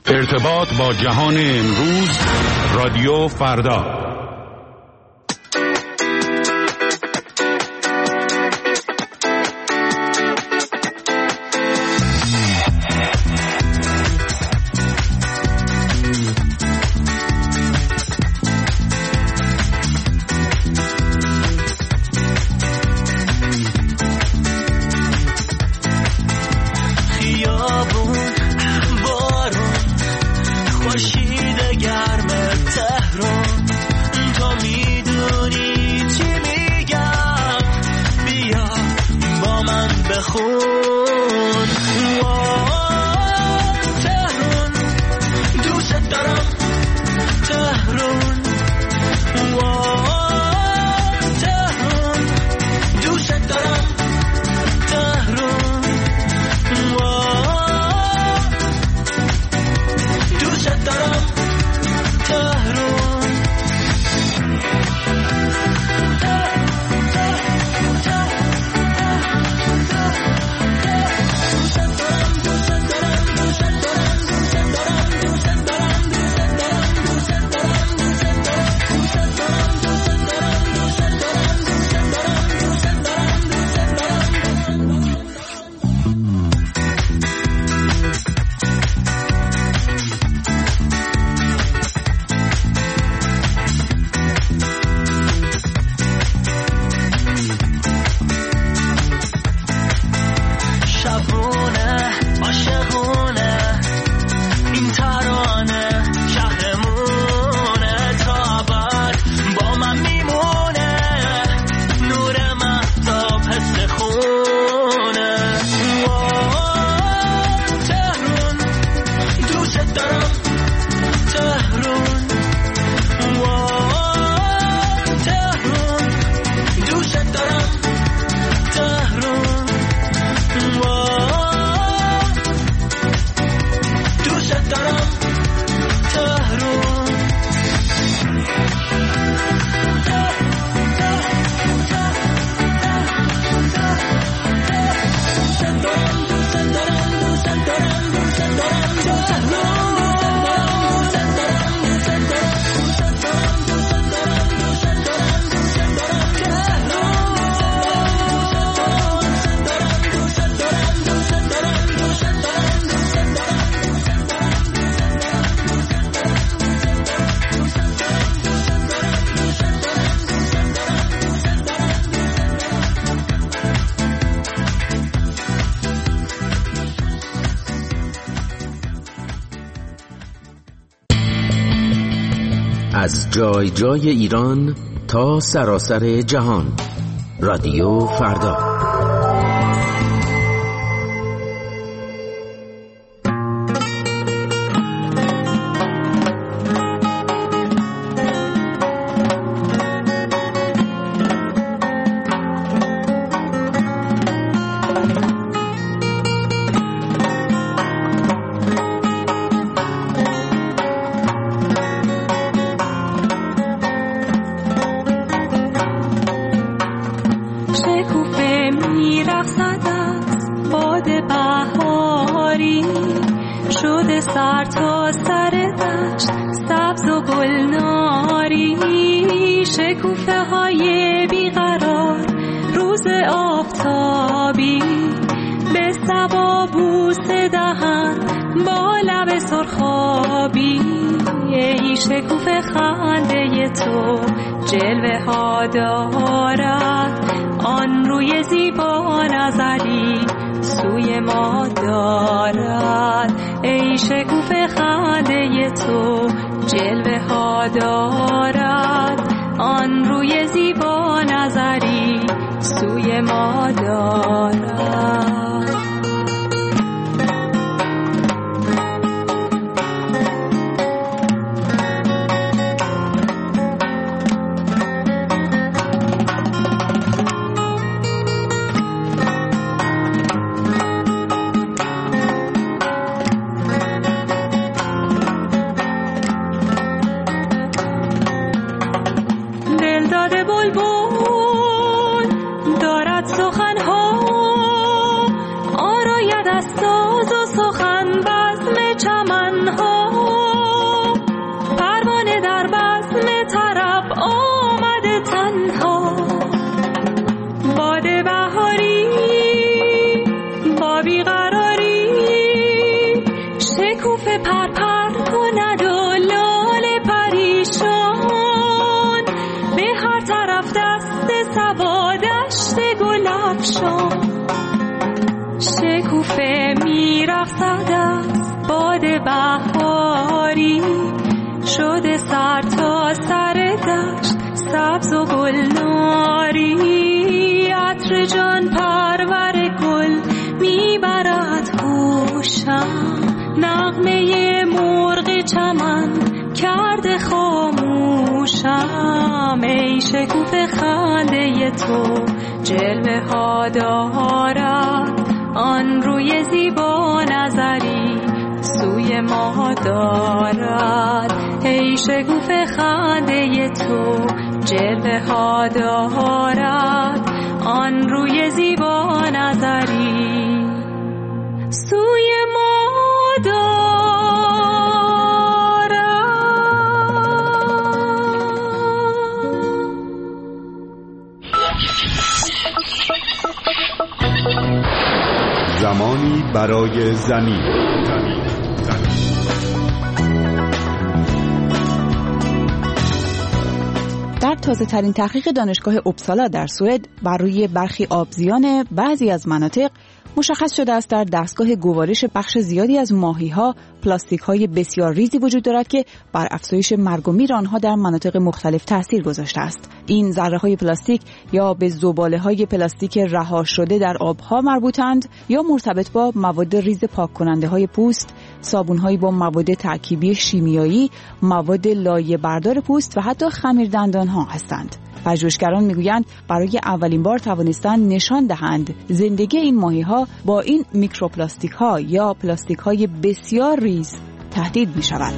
ارتباط با جهان امروز، رادیو فردا. از جای جای ایران تا سراسر جهان، رادیو فردا. شکوفه خنده تو جلوه ها دارد، آن روی زیبا نظری سوی ما دارد. ای شکوفه خنده تو جلوه ها دارد، آن روی زیبا نظری سوی ما دارد. دلداد بلبل دارد سخن که پر کند و لاله پریشان، به هر طرف دست صبا دشت گلفشان. شکوفه می‌رقصد از باد بهاری، شده سر تا سر دشت سبز و گلناری. عطر جان پرور گل میبرد هوشم، نغمه مرغ چمن کرده خاموشم. ای شکوفه خنده تو جلوه ها دارد، آن روی زیبا نظری سوی ما دارد. ای شکوفه خنده تو جلوه ها دارد، آن روی زیبا نظری سوی ما دارد. زمانی برای زمین. در تازه ترین تحقیق دانشگاه اوپسالا در سوئد بر روی برخی آبزیان بعضی از مناطق مشخص شده است در دستگاه گوارش بخش زیادی از ماهی‌ها پلاستیک‌های بسیار ریزی وجود دارد که بر افزایش مرگ و میر آنها در مناطق مختلف تأثیر گذاشته است. این ذره‌های پلاستیک یا به زباله‌های پلاستیک رها شده در آبها مربوطند یا مرتبط با مواد ریز پاک کننده‌های پوست، صابون‌هایی با مواد ترکیبی شیمیایی، مواد لایه بردار پوست و حتی خمیردندان‌ها هستند. پژوهشگران میگویند برای اولین بار توانستند نشان دهند زندگی این ماهی‌ها با این میکروپلاستیک‌ها یا پلاستیک‌های بسیار ریز تهدید می‌شود.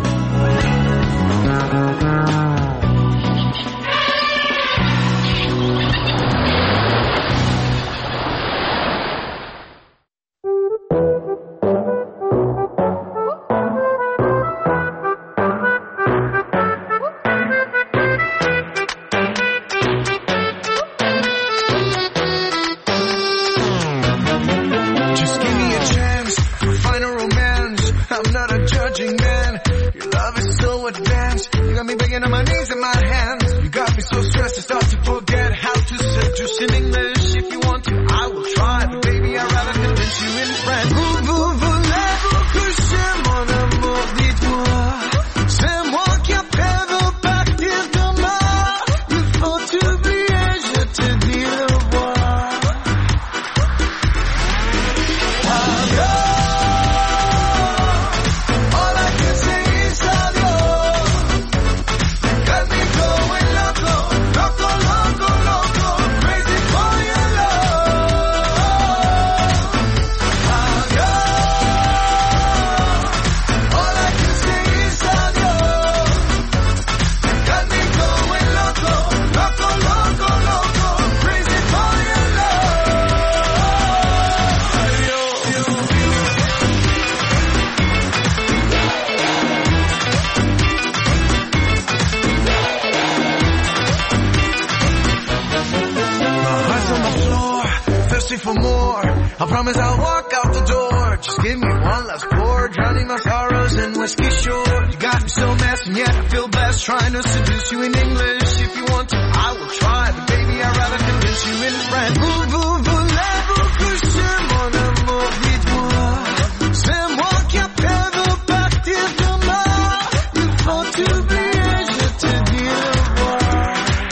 For more, I promise I'll walk out the door. Just give me one last pour, drowning my sorrows in whiskey shore. You got me so messed and yet I feel blessed, trying to seduce you in English. If you want to, I will try, but baby I'd rather convince you in French. Voulez-vous coucher mon amour, dites-moi, c'est moi qui appelle partir demain. Il faut t'oublier, je te dis au revoir.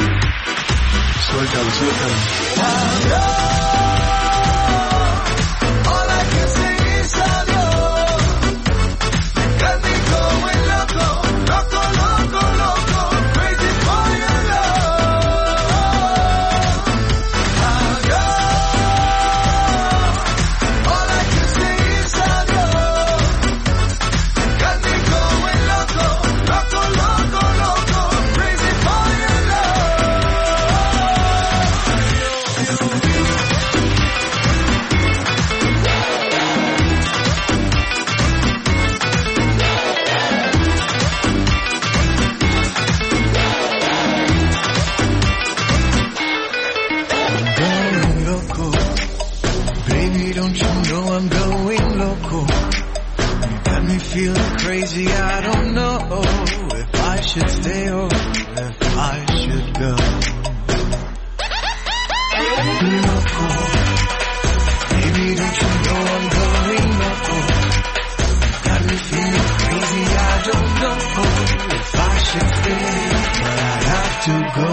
Suéltalo. me feeling crazy. I don't know if I should stay or if I should go. Loco, baby, don't you know I'm going loco? Got me feeling crazy. I don't know if I should stay, but I have to go.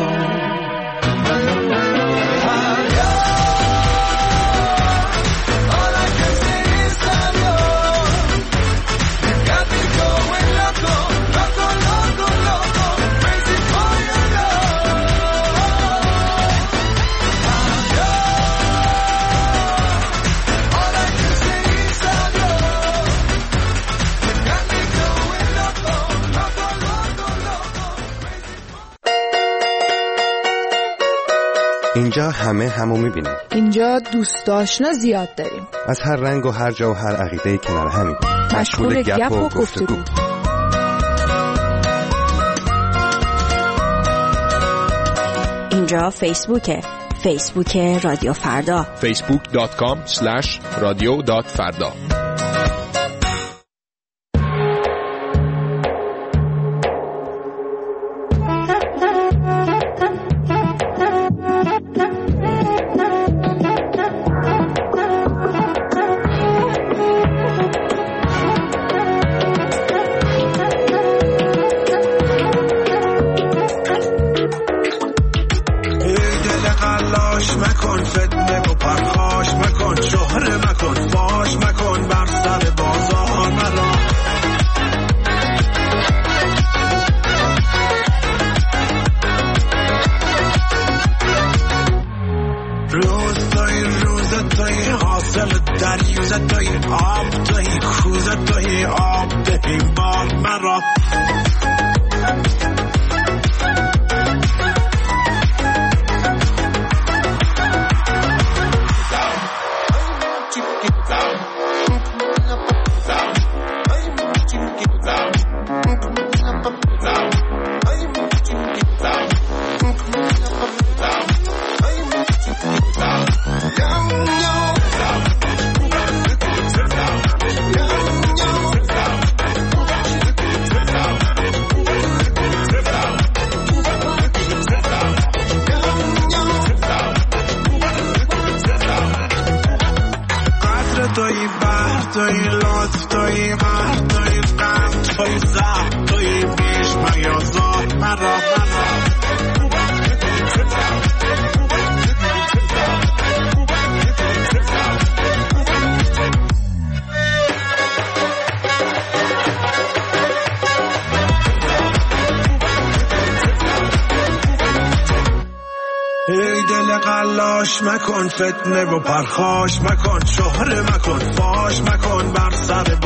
اینجا همه همو میبینیم. اینجا دوست آشنا زیاد داریم. از هر رنگ و هر جا و هر عقیده‌ای کنار همیم. مشغول گپ و گفتگو. اینجا فیسبوک رادیو فردا. facebook.com/radio.farda. مکن فتنه و پرخاش مکن، شهره مکن، فاش مکن، بر سر